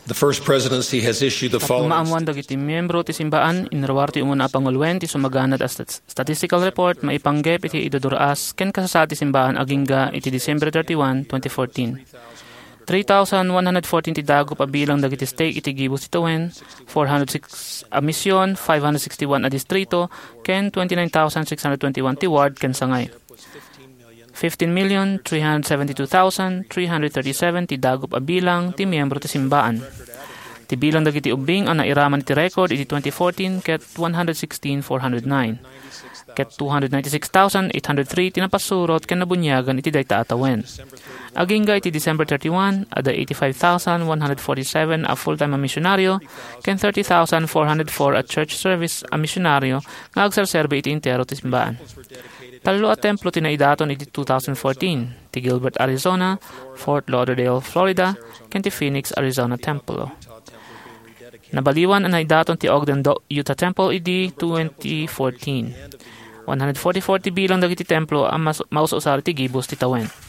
The first presidency has issued the following. Maamuan dagiti miyembro ti simbaan inrawar ti umuna a pangulwen ti sumaganad as statistical report maipanggep iti iduduraas ken kasasa ti simbaan agingga iti December 31, 2014. 3,114 ti dago pabilang dagiti stake iti gibus ti tawen, 406 a misyon, 561 a distrito, ken 29,621 ti ward ken sangay. 15,372,337 ti dago pabilang ti miyembro ti simbaan. Ti bilang dagiti ubing ang nairaman iti record iti 2014 ket 116,409. Ket 296,803 ti napasurot ken nabunyagan iti dayta atawen. Agingga iti December 31, ada 85,147 a full-time a misyonaryo, ken 30,404 a church service a misyonaryo nga agserserbe iti intero ti simbaan. Talo a templo tinaidaton iti 2014, ti Gilbert, Arizona, Fort Lauderdale, Florida, ken ti Phoenix, Arizona Templo. Nabaliwan ang naidaton ti Ogden, Utah Temple iti 2014. 144 ti bilang dagiti templo ang maususar ti gibus ti tawen.